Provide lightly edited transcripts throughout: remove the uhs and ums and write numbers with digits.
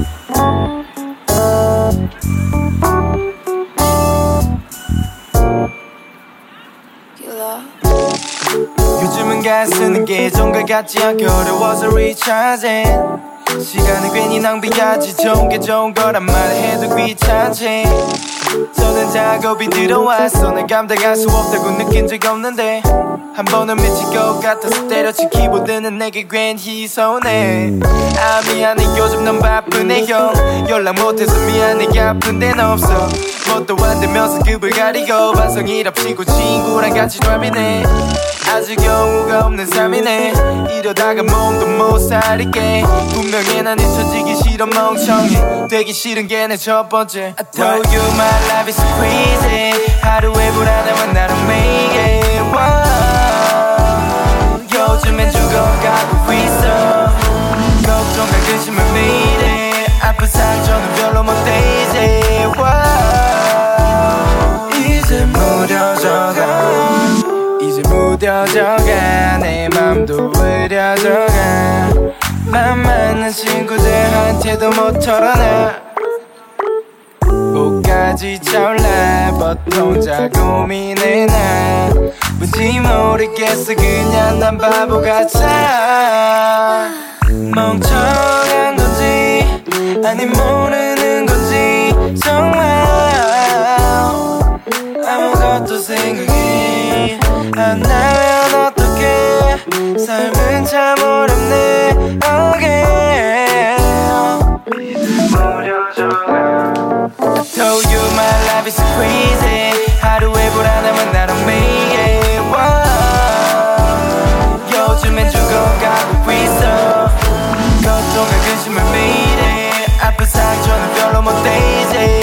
요즘은 가 쓰는 게 정글 같지 않게 어려워서 recharging. 시간은 괜히 낭비하지 좋은 게 좋은 거란 말해도 귀찮지. 저는 작업이 들어왔어 난 감당할 수 없다고 느낀 적 없는데 한 번은 미칠 것 같아서 때려친 키보드는 내게 괜히 서운해. 아 미안해 요즘 넌 바쁘네 형 연락 못해서 미안해 아픈 데는 없어 뭣도 안 되면서 급을 가리고 반성이랍시고 친구랑 같이 driving해. 아직 경우가 없는 삶이네. 이러다가 몸도 못 살릴게. 분명히 난 잊혀지기 싫어 멍청이 되기 싫은 게 내 첫 번째. I told you my life is crazy. 하루에 불안해만 나랑 매일 요즘엔 죽어가고 있어. 걱정과 근심을 매일해. 아픈 상처는 별로 못 되지. 이제 무뎌져가 이제 무뎌져가 내 맘도 흐려져가 맘 맞는 친구들한테도 못 털어놔. 목까지 차올라 보통 혼자 고민해 나 뭔지 모르겠어 그냥 난 바보 같아. 멍청한 건지 아니 모르는 건지 정말 아무것도 생각이 안 나면 어떡해. 삶은 참 어렵네 again. I told you my life is crazy. 하루에 불안하면 나랑 매일 요즘엔 죽어가고 있어. 걱정과 근심을 매일 해. 아픈 상처는 별로 못 되지.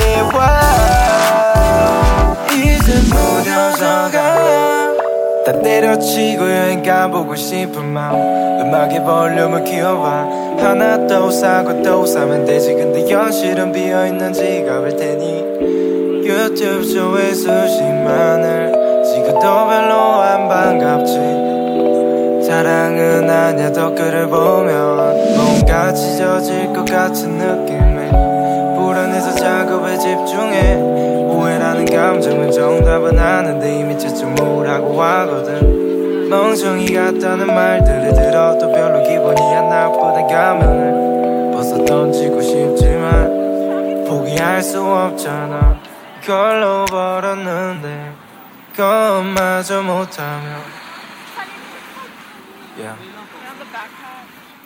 이제 무뎌져가 다 때려치고 여행 가보고 싶은 마음 음악의 볼륨을 키워봐. 하나 또 사고 또 사면 되지. 근데 현실은 비어있는 지갑일 테니 유튜브 쇼에 수십만을 찍어도 별로 안 반갑지. 자랑은 아냐 댓글을 보면 뭔가 찢어질 것 같은 느낌에 불안해서 작업에 집중해. 오해라는 감정은 정답은 아는데 이미 채점무라고 하거든. 멍청이 같다는 말들을 들어도 별로 기분이 안 나쁘단 가면을 벗어 던지고 싶지만 포기할 수 없잖아. 걸로 벌었는데 그것마저 못하면 yeah.